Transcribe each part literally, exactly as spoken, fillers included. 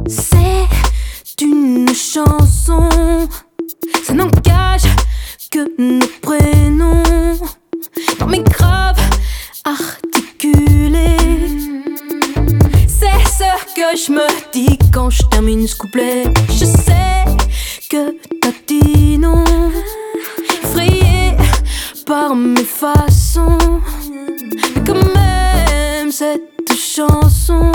C'est une chanson, ça n'engage que nos prénoms. Dans mes graves articulés, c'est ce que je me dis quand je termine ce couplet. Je sais que t'as dit non, effrayé par mes façons, mais quand même cette chanson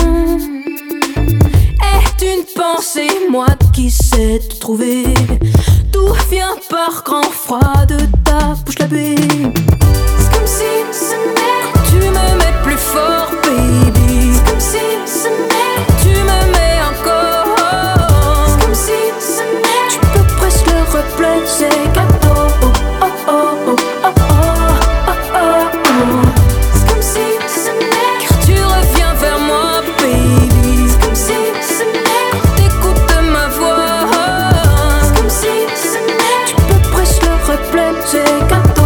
est une pensée, moi qui sais te trouver. Tout vient par grand froid de ta bouche la baie. C'est comme si ce mec, tu me mets plus fort, baby. C'est comme si ce mec, tu me mets encore. C'est comme si ce mec, tu peux presque le replay, c'est gâteau. Oh oh oh oh oh oh oh oh. C'est comme si ce mec, car tu reviens vers moi, baby. C'est comme si ce mec, quand t'écoutes ma voix. C'est comme si ce mec, tu peux presque le replay, c'est gâteau.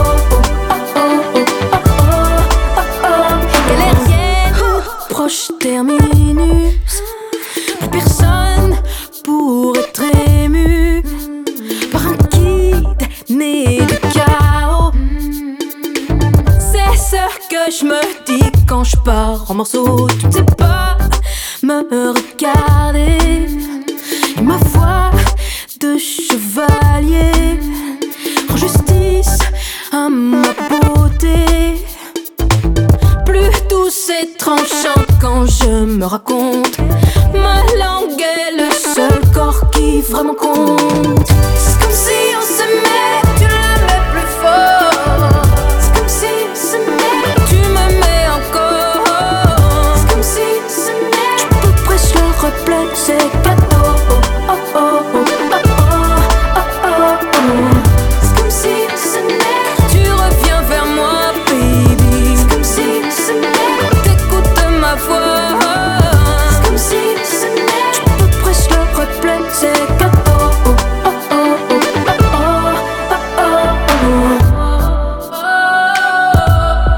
Proche terminus, plus personne pour être ému par un kid né de chaos. C'est ce que je me dis quand je pars en morceaux. Tu ne sais pas me regarder, et ma voix de chevalier rend justice à ma beauté. Plus douce et tranchante quand je me raconte, ma langue est le seul corps qui vraiment compte. C'est comme si on s'aimait, tu la mets plus fort. C'est comme si ce mec, tu me mets encore. C'est comme si ce mec, tu peux presque le replay, c'est gâteau. Oh oh oh oh oh oh oh oh. C'est comme si ce mec, tu reviens vers moi, baby. C'est comme si ce mec, t'écoutes ma voix. C'est comme si ce mec, tu peux presque le replay, c'est gâteau. Oh oh oh oh oh oh oh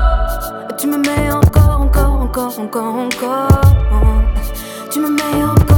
oh. Tu me mets encore, encore, encore, encore, encore. Tu me mets encore.